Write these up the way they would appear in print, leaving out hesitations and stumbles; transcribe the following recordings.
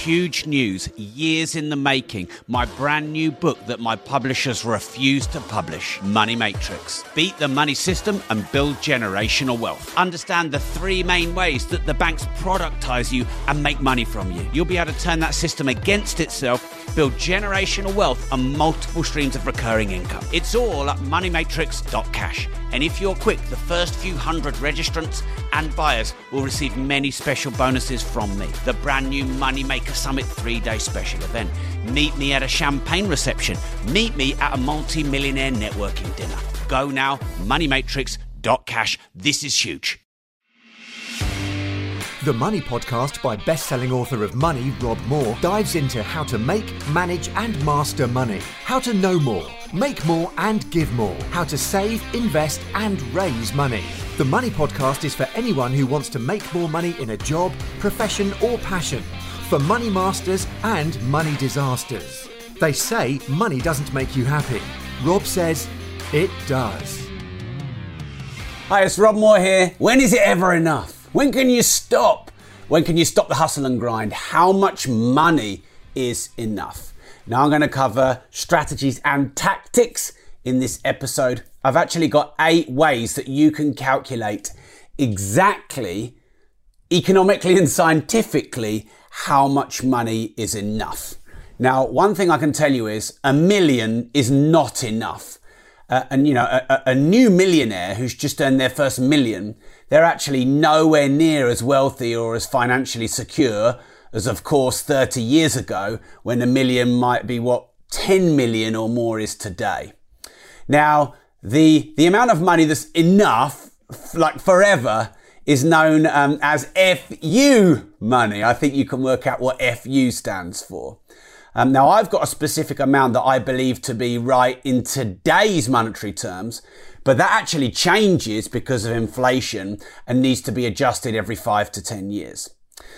huge news, years in the making. My brand new book that my publishers refuse to publish, Money Matrix. Beat the money system and build generational wealth. Understand the three main ways that the banks productize you and make money from you. You'll be able to turn that system against itself, build generational wealth and multiple streams of recurring income. It's all at moneymatrix.cash. And if you're quick, the first few hundred registrants and buyers will receive many special bonuses from me. The brand new Moneymaker Summit 3-day special event. Meet me at a champagne reception. Meet me at a multi-millionaire networking dinner. Go now, moneymatrix.cash. This is huge. The Money Podcast by best-selling author of Money, Rob Moore, dives into how to make, manage and master money. How to know more, make more and give more. How to save, invest and raise money. The Money Podcast is for anyone who wants to make more money in a job, profession or passion. For money masters and money disasters. They say money doesn't make you happy. Rob says it does. Hi, it's Rob Moore here. When is it ever enough? When can you stop? When can you stop the hustle and grind? How much money is enough? Now I'm going to cover strategies and tactics in this episode. I've actually got 8 ways that you can calculate exactly, economically and scientifically, how much money is enough. Now, one thing I can tell you is $1 million is not enough. A new millionaire who's just earned their first $1 million, they're actually nowhere near as wealthy or as financially secure as, of course, 30 years ago when $1 million might be what 10 million or more is today. Now, the amount of money that's enough, like forever, is known as FU money. I think you can work out what FU stands for. Now, I've got a specific amount that I believe to be right in today's monetary terms, but that actually changes because of inflation and needs to be adjusted every 5 to 10 years.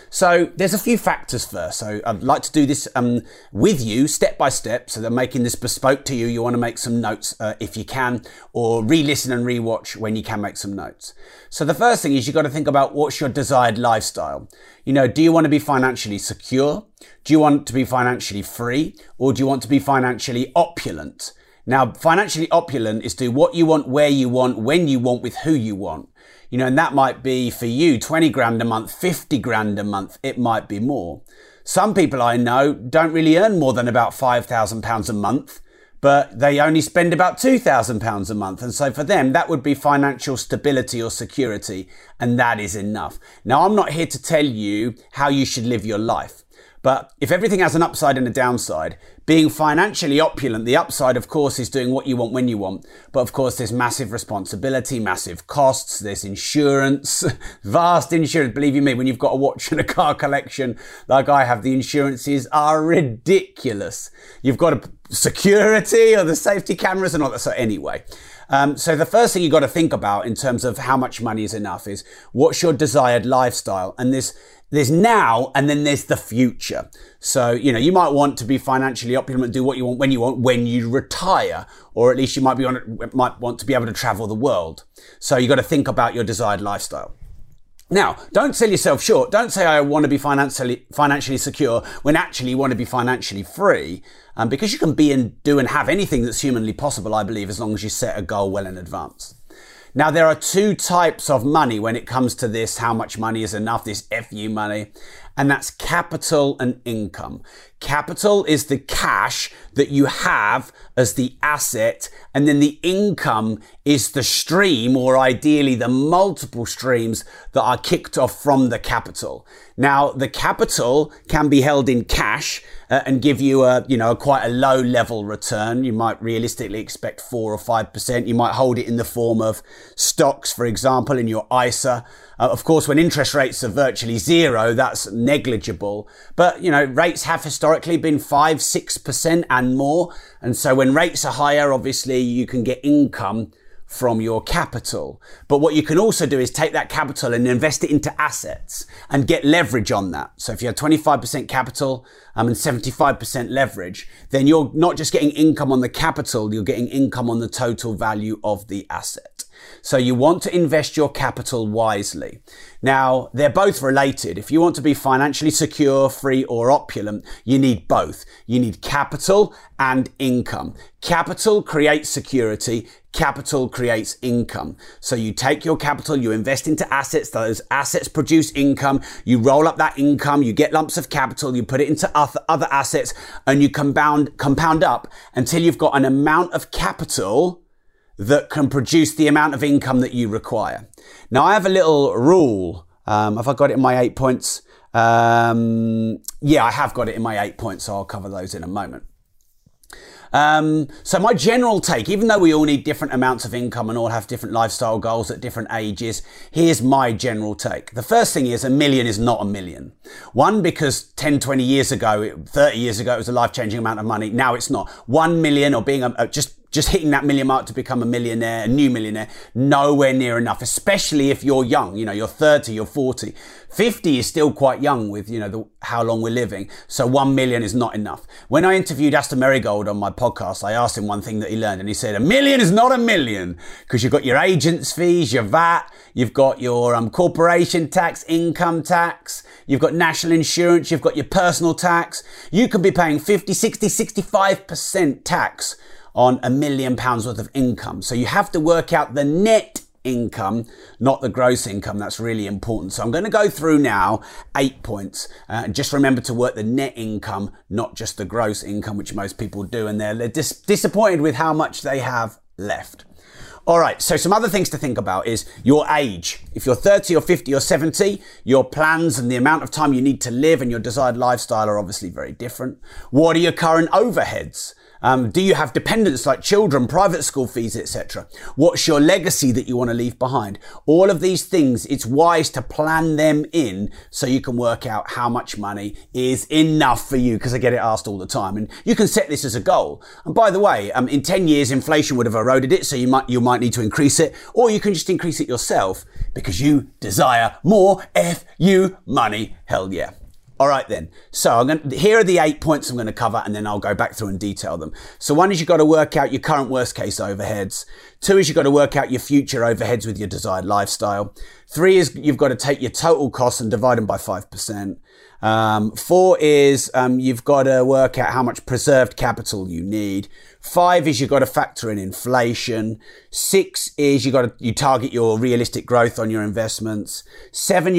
So there's a few factors first. So I'd like to do this with you step by step. So they're making this bespoke to you. You want to make some notes if you can, or re-listen and re-watch when you can make some notes. So the first thing is you've got to think about what's your desired lifestyle. You know, do you want to be financially secure? Do you want to be financially free? Or do you want to be financially opulent? Now, financially opulent is do what you want, where you want, when you want, with who you want. You know, and that might be for you 20 grand a month, 50 grand a month. It might be more. Some people I know don't really earn more than about £5,000 a month, but they only spend about £2,000 a month. And so for them, that would be financial stability or security. And that is enough. Now, I'm not here to tell you how you should live your life. But if everything has an upside and a downside, being financially opulent, the upside, of course, is doing what you want when you want. But of course, there's massive responsibility, massive costs, there's insurance, vast insurance. Believe you me, when you've got a watch and a car collection like I have, the insurances are ridiculous. You've got a security or the safety cameras and all that. So anyway, so the first thing you've got to think about in terms of how much money is enough is what's your desired lifestyle? And there's now and then there's the future. So, you know, you might want to be financially opulent, do what you want when you retire, or at least you might want to be able to travel the world. So you got to think about your desired lifestyle. Now, don't sell yourself short. Don't say I want to be financially secure when actually you want to be financially free, because you can be and do and have anything that's humanly possible, I believe, as long as you set a goal well in advance. Now, there are 2 types of money when it comes to this, how much money is enough, this FU money, and that's capital and income. Capital is the cash that you have as the asset, and then the income is the stream, or ideally the multiple streams that are kicked off from the capital. Now, the capital can be held in cash and give you quite a low level return. You might realistically expect 4 or 5%. You might hold it in the form of stocks, for example, in your ISA. Of course, when interest rates are virtually zero, that's negligible. But, you know, rates have historically been 5, 6% and more. And so when rates are higher, obviously you can get income from your capital. But what you can also do is take that capital and invest it into assets and get leverage on that. So if you have 25% capital and 75% leverage, then you're not just getting income on the capital, you're getting income on the total value of the asset. So you want to invest your capital wisely. Now, they're both related. If you want to be financially secure, free, or opulent, you need both. You need capital and income. Capital creates security. Capital creates income. So you take your capital, you invest into assets, those assets produce income, you roll up that income, you get lumps of capital, you put it into other assets, and you compound up until you've got an amount of capital that can produce the amount of income that you require. Now, I have a little rule. Have I got it in my 8 points? Yeah, I have got it in my 8 points, so I'll cover those in a moment. So my general take, even though we all need different amounts of income and all have different lifestyle goals at different ages, here's my general take. The first thing is, $1 million is not $1 million. One, because 10, 20 years ago, 30 years ago, it was a life-changing amount of money. Now it's not. 1 million or being just hitting that million mark to become a millionaire, a new millionaire, nowhere near enough, especially if you're young, you're 30, you're 40. 50 is still quite young with, how long we're living. So 1 million is not enough. When I interviewed Aston Marigold on my podcast, I asked him one thing that he learned, and he said, $1 million is not $1 million, because you've got your agent's fees, your VAT, you've got your corporation tax, income tax, you've got national insurance, you've got your personal tax. You could be paying 50, 60, 65% tax on £1 million worth of income. So you have to work out the net income, not the gross income. That's really important. So I'm going to go through now 8 points. And just remember to work the net income, not just the gross income, which most people do. And they're disappointed with how much they have left. All right, so some other things to think about is your age. If you're 30 or 50 or 70, your plans and the amount of time you need to live and your desired lifestyle are obviously very different. What are your current overheads? Do you have dependents like children, private school fees, etc.? What's your legacy that you want to leave behind? All of these things, it's wise to plan them in so you can work out how much money is enough for you, because I get it asked all the time. And you can set this as a goal. And by the way, in 10 years, inflation would have eroded it, so you might need to increase it, or you can just increase it yourself because you desire more F-U money. Hell yeah. All right then. So here are the 8 points I'm going to cover, and then I'll go back through and detail them. So 1 is you've got to work out your current worst case overheads. 2 is you've got to work out your future overheads with your desired lifestyle. 3 is you've got to take your total costs and divide them by 5%. 4 is you've got to work out how much preserved capital you need. 5 is you've got to factor in inflation. 6 is you target your realistic growth on your investments. 7,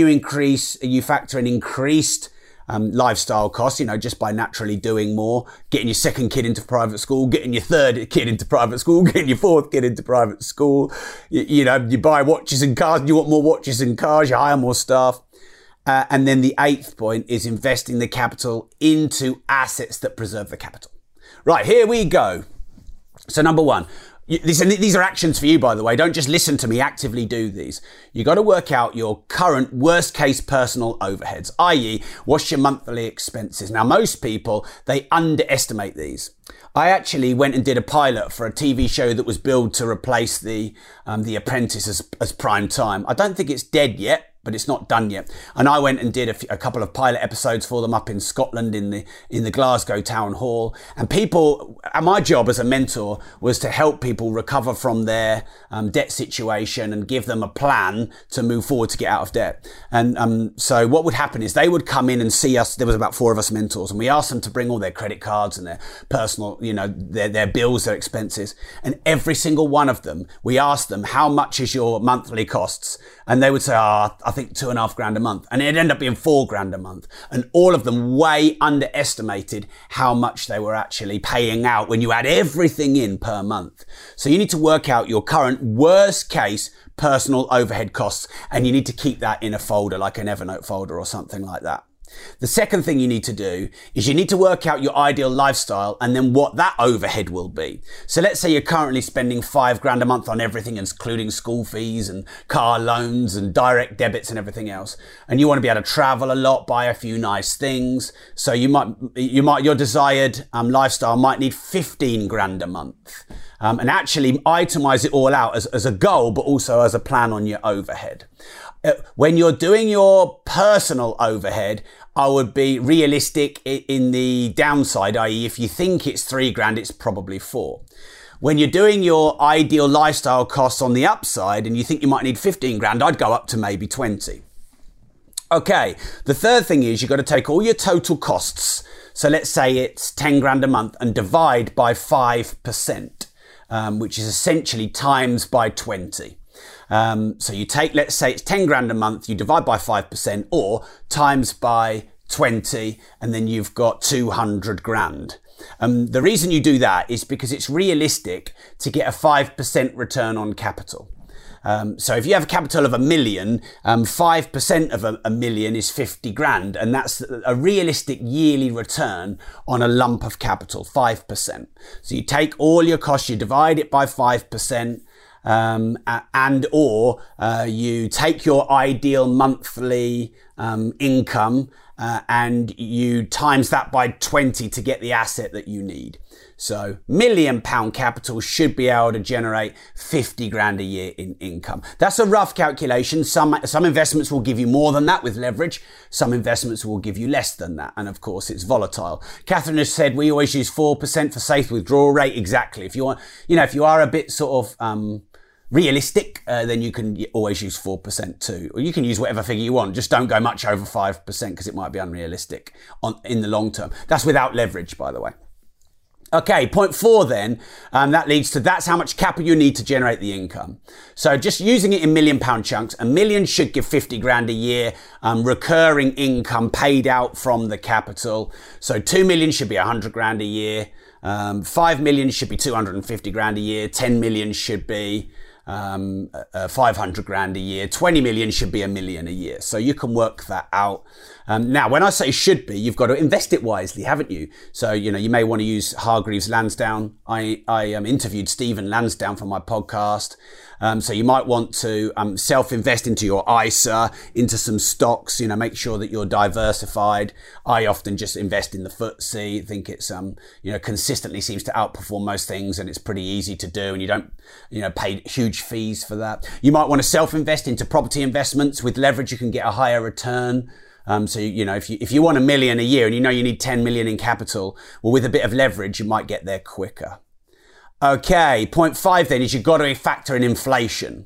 you factor in increased lifestyle costs, just by naturally doing more, getting your second kid into private school, getting your third kid into private school, getting your fourth kid into private school. You buy watches and cars, you want more watches and cars, you hire more staff. And then the 8th point is investing the capital into assets that preserve the capital. Right, here we go. So number 1, these are actions for you, by the way. Don't just listen to me, actively do these. You got to work out your current worst case personal overheads, i.e. what's your monthly expenses. Now, most people, they underestimate these. I actually went and did a pilot for a TV show that was billed to replace the Apprentice as prime time. I don't think it's dead yet, but it's not done yet. And I went and did a couple of pilot episodes for them up in Scotland in the Glasgow Town Hall. And my job as a mentor was to help people recover from their debt situation and give them a plan to move forward to get out of debt. And so what would happen is they would come in and see us. There was about 4 of us mentors, and we asked them to bring all their credit cards and their personal, their bills, their expenses. And every single one of them, we asked them, how much is your monthly costs? And they would say, I think $2,500 a month. And it'd end up being $4,000 a month. And all of them way underestimated how much they were actually paying out when you add everything in per month. So you need to work out your current worst case personal overhead costs. And you need to keep that in a folder, like an Evernote folder or something like that. The second thing you need to do is you need to work out your ideal lifestyle and then what that overhead will be. So let's say you're currently spending $5,000 a month on everything, including school fees and car loans and direct debits and everything else. And you want to be able to travel a lot, buy a few nice things. So your desired lifestyle might need $15,000 a month. And actually itemize it all out as a goal, but also as a plan on your overhead. When you're doing your personal overhead, I would be realistic in the downside, i.e. if you think it's $3,000, it's probably $4,000. When you're doing your ideal lifestyle costs on the upside and you think you might need 15 grand, I'd go up to maybe 20. Okay, the third thing is you've got to take all your total costs. So let's say it's 10 grand a month and divide by 5%, which is essentially times by 20. So you take, let's say it's 10 grand a month, you divide by 5% or times by 20, and then you've got 200 grand. The reason you do that is because it's realistic to get a 5% return on capital. So if you have a capital of $1 million, 5% of a million is 50 grand. And that's a realistic yearly return on a lump of capital, 5%. So you take all your costs, you divide it by 5%, or you take your ideal monthly income and you times that by 20 to get the asset that you need. So £1 million capital should be able to generate 50 grand a year in income. That's a rough calculation. Some investments will give you more than that with leverage. Some investments will give you less than that. And of course, it's volatile. Catherine has said we always use 4% for safe withdrawal rate. Exactly. If you want, if you are a bit sort of, realistic, then you can always use 4% too. Or you can use whatever figure you want. Just don't go much over 5% because it might be unrealistic in the long term. That's without leverage, by the way. Okay, point 4 then, that leads to that's how much capital you need to generate the income. So just using it in £1 million chunks, $1 million should give 50 grand a year, recurring income paid out from the capital. So 2 million should be 100 grand a year. 5 million should be 250 grand a year. 10 million should be 500 grand a year. 20 million should be $1 million a year. So you can work that out. Now, when I say should be, you've got to invest it wisely, haven't you? So, you may want to use Hargreaves Lansdown. I interviewed Stephen Lansdown for my podcast. So you might want to self-invest into your ISA, into some stocks, make sure that you're diversified. I often just invest in the FTSE. I think it's, consistently seems to outperform most things and it's pretty easy to do and you don't, pay huge fees for that. You might want to self-invest into property investments. With leverage, you can get a higher return. So, if you want $1 million a year and you need 10 million in capital, well, with a bit of leverage, you might get there quicker. Okay, point 5 then is you've got to factor in inflation.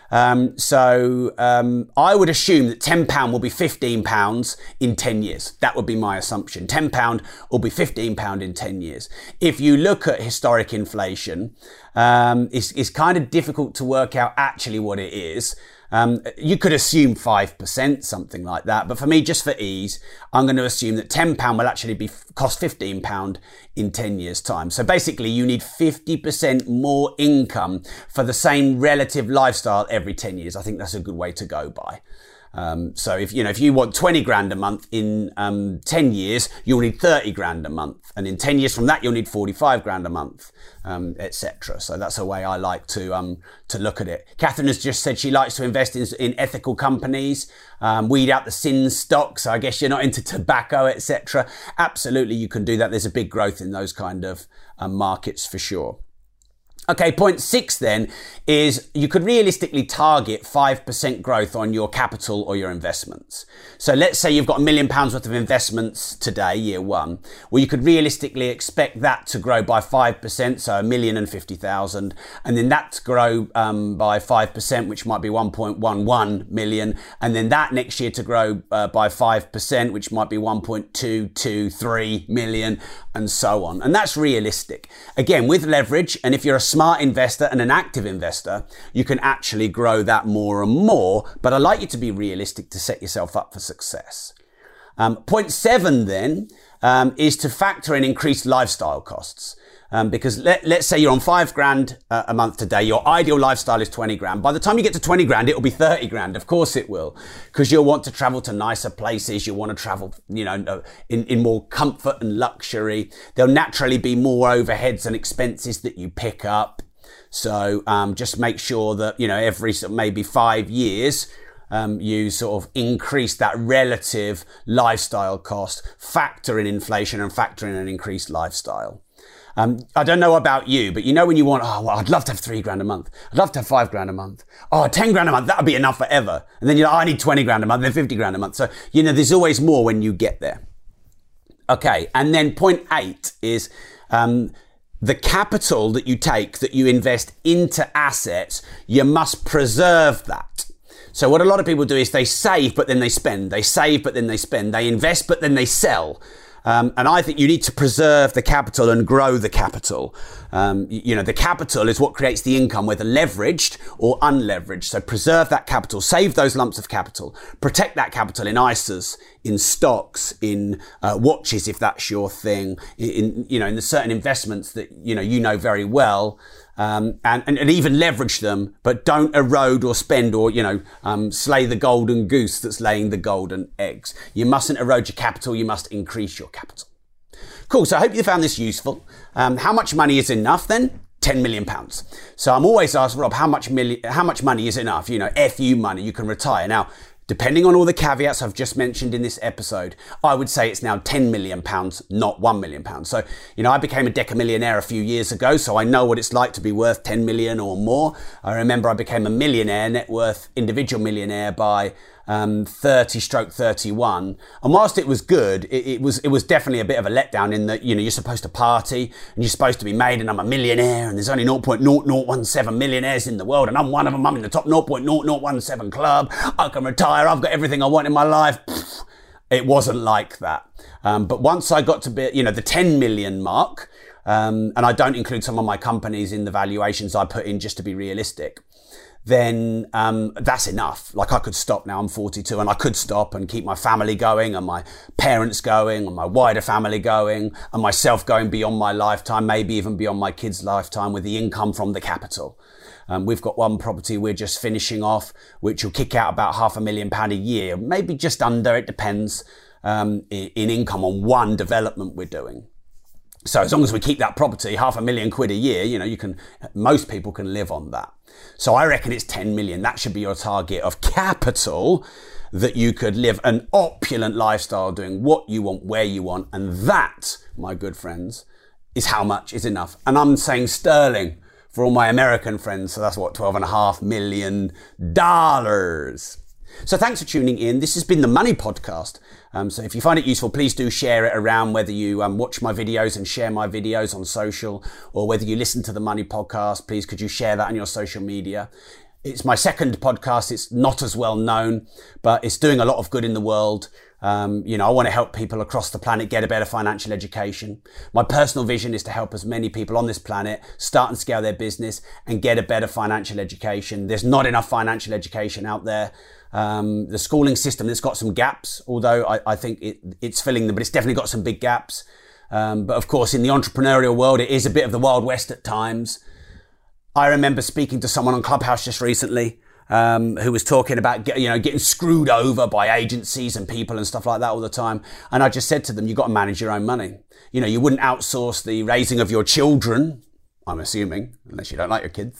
I would assume that £10 will be £15 in 10 years. That would be my assumption. £10 will be £15 in 10 years. If you look at historic inflation, it's kind of difficult to work out actually what it is. You could assume 5%, something like that. But for me, just for ease, I'm going to assume that £10 will actually cost £15 in 10 years' time. So basically, you need 50% more income for the same relative lifestyle every 10 years. I think that's a good way to go by. So if you want 20 grand a month in 10 years, you'll need 30 grand a month. And in 10 years from that, you'll need 45 grand a month, etc. So that's a way I like to look at it. Catherine has just said she likes to invest in ethical companies, weed out the sin stocks. So I guess you're not into tobacco, etc. Absolutely, you can do that. There's a big growth in those kind of markets for sure. Okay, point 6 then is you could realistically target 5% growth on your capital or your investments. So let's say you've got £1 million worth of investments today, year 1. Well, you could realistically expect that to grow by 5%, so 1,050,000, and then that to grow by 5%, which might be 1.11 million, and then that next year to grow by 5%, which might be 1.223 million, and so on. And that's realistic. Again, with leverage, and if you're a smart investor and an active investor, you can actually grow that more and more. But I like you to be realistic to set yourself up for success. Point 7 then is to factor in increased lifestyle costs. Because let's say you're on 5 grand a month today, your ideal lifestyle is 20 grand. By the time you get to 20 grand, it'll be 30 grand. Of course it will, because you'll want to travel to nicer places. You'll want to travel, in more comfort and luxury. There'll naturally be more overheads and expenses that you pick up. So just make sure that, every maybe 5 years, you sort of increase that relative lifestyle cost, factor in inflation and factor in an increased lifestyle. I don't know about you, but when you want, I'd love to have 3 grand a month. I'd love to have 5 grand a month. 10 grand a month, that would be enough forever. And then I need 20 grand a month, then 50 grand a month. So, there's always more when you get there. Okay. And then point 8 is, the capital that you take, that you invest into assets, you must preserve that. So what a lot of people do is they save, but then they spend. They save, but then they spend. They invest, but then they sell. And I think you need to preserve the capital and grow the capital. The capital is what creates the income, whether leveraged or unleveraged. So preserve that capital, save those lumps of capital, protect that capital in ISAs, in stocks, in watches, if that's your thing, in the certain investments that, you know very well. And even leverage them, but don't erode or spend or, slay the golden goose that's laying the golden eggs. You mustn't erode your capital. You must increase your capital. Cool. So I hope you found this useful. How much money is enough then? £10 million. So I'm always asked, Rob, how much money is enough? FU money, you can retire. Now, depending on all the caveats I've just mentioned in this episode, I would say it's now £10 million, not £1 million. So, I became a decamillionaire a few years ago, so I know what it's like to be worth 10 million or more. I remember I became a millionaire, net worth individual millionaire by 30/31. And whilst it was good, it was definitely a bit of a letdown in that, you're supposed to party and you're supposed to be made, and I'm a millionaire and there's only 0.0017 millionaires in the world and I'm one of them. I'm in the top 0.0017 club. I can retire. I've got everything I want in my life. It wasn't like that. But once I got to be, the 10 million mark, and I don't include some of my companies in the valuations I put in just to be realistic, then that's enough. Like I could stop now, I'm 42, and I could stop and keep my family going and my parents going and my wider family going and myself going beyond my lifetime, maybe even beyond my kids' lifetime with the income from the capital. We've got one property we're just finishing off, which will kick out about £500,000 a year, maybe just under, it depends, in income on one development we're doing. So as long as we keep that property, £500,000 a year, most people can live on that. So I reckon it's 10 million. That should be your target of capital that you could live an opulent lifestyle doing what you want, where you want. And that, my good friends, is how much is enough. And I'm saying sterling for all my American friends. So that's what, $12.5 million. So thanks for tuning in. This has been the Money Podcast. So if you find it useful, please do share it around, whether you watch my videos and share my videos on social, or whether you listen to the Money Podcast, please could you share that on your social media. It's my second podcast. It's not as well known, but it's doing a lot of good in the world. I want to help people across the planet get a better financial education. My personal vision is to help as many people on this planet start and scale their business and get a better financial education. There's not enough financial education out there. The schooling system, it's got some gaps, although I think it's filling them, but it's definitely got some big gaps. But of course, in the entrepreneurial world, it is a bit of the Wild West at times. I remember speaking to someone on Clubhouse just recently, who was talking about, getting screwed over by agencies and people and stuff like that all the time. And I just said to them, you've got to manage your own money. You wouldn't outsource the raising of your children, I'm assuming, unless you don't like your kids.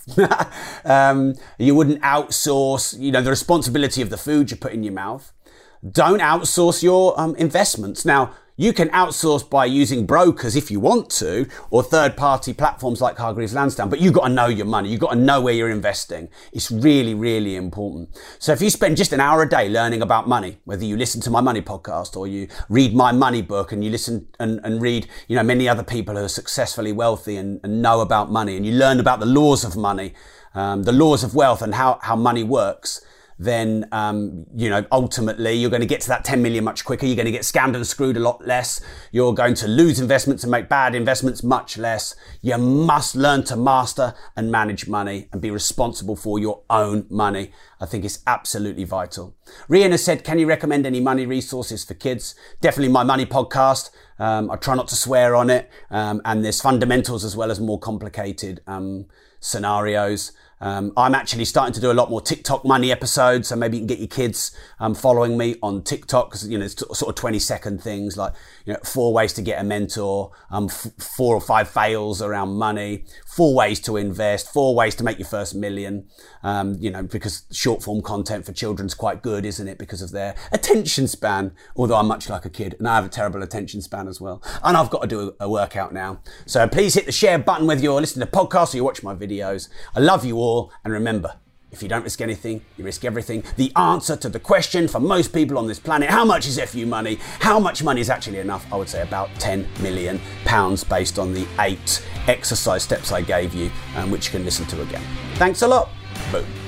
You wouldn't outsource, the responsibility of the food you put in your mouth. Don't outsource your investments. Now, you can outsource by using brokers if you want to, or third-party platforms like Hargreaves Lansdown, but you've got to know your money. You've got to know where you're investing. It's really, really important. So if you spend just an hour a day learning about money, whether you listen to my money podcast or you read my money book and you listen and read, many other people who are successfully wealthy and know about money, and you learn about the laws of money, the laws of wealth and how money works, then, ultimately you're going to get to that 10 million much quicker. You're going to get scammed and screwed a lot less. You're going to lose investments and make bad investments much less. You must learn to master and manage money and be responsible for your own money. I think it's absolutely vital. Rian has said, can you recommend any money resources for kids? Definitely my money podcast. I try not to swear on it. And there's fundamentals as well as more complicated, scenarios. I'm actually starting to do a lot more TikTok money episodes. So maybe you can get your kids following me on TikTok, because, it's sort of 20-second things like, 4 ways to get a mentor, 4 or 5 fails around money, 4 ways to invest, 4 ways to make your first million, because short form content for children's quite good, isn't it? Because of their attention span, although I'm much like a kid and I have a terrible attention span as well. And I've got to do a workout now. So please hit the share button whether you're listening to podcasts or you watch my videos. I love you all. And remember, If you don't risk anything, you risk everything. The answer to the question for most people on this planet, how much is FU money? How much money is actually enough? I would say about £10 million based on the 8 exercise steps I gave you, which you can listen to again. Thanks a lot. Boom.